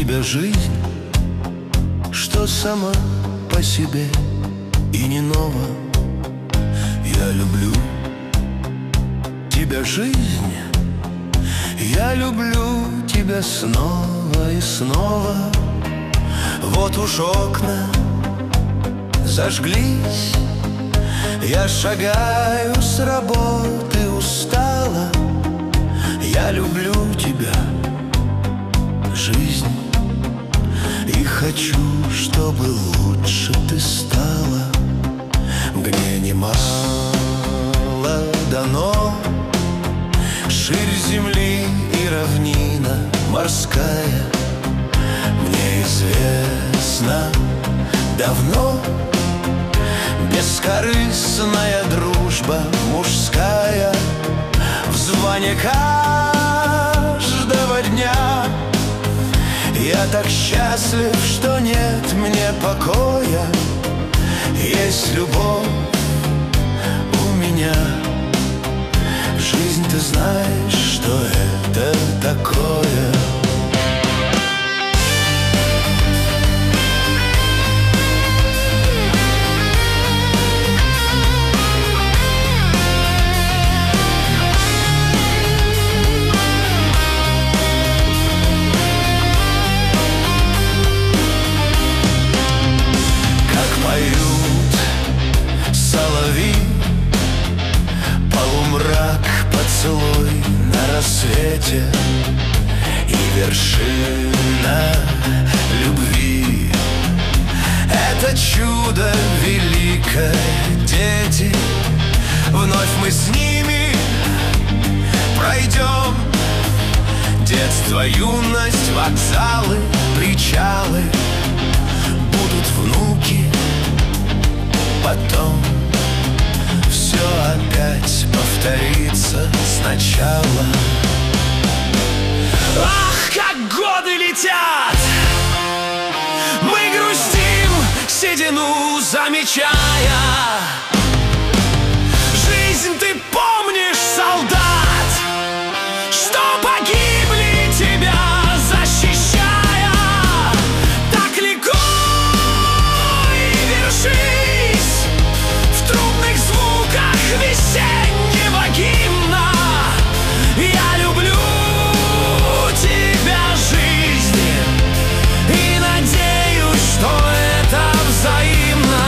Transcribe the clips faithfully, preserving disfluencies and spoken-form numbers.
тебя жизнь, что сама по себе и не нова. Я люблю тебя, жизнь, я люблю тебя снова и снова. Вот уж окна зажглись, я шагаю с работы устала. Я люблю тебя, жизнь, и хочу, чтобы лучше ты стала. Мне немало дано, ширь земли и равнина морская. Мне известно давно бескорыстная дружба мужская. В звоне каждого дня я так счастлив, что нет мне покоя. Есть любовь у меня. Жизнь, ты знаешь, что это такое. Полумрак, поцелуй на рассвете и вершина любви. Это чудо великое, дети. Вновь мы с ними пройдем детство, юность, вокзалы, причалы. Будут внуки, потом все опять повторится сначала. Ах, как годы летят! Мы грустим, седину замечая. Жизнь, ты помнишь, солдат, что погибли тебя защищая. Так легко и вершись в трубных звуках весеннего гимна. Я люблю тебя, жизнь, и надеюсь, что это взаимно.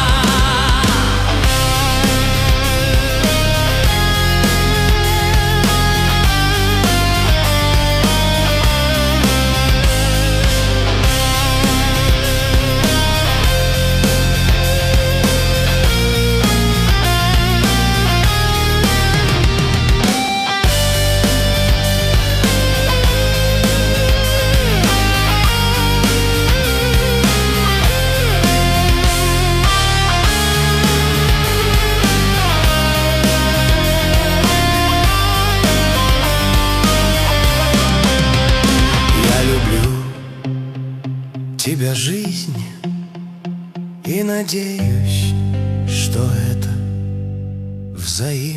Тебя, жизнь, и надеюсь, что это взаимно.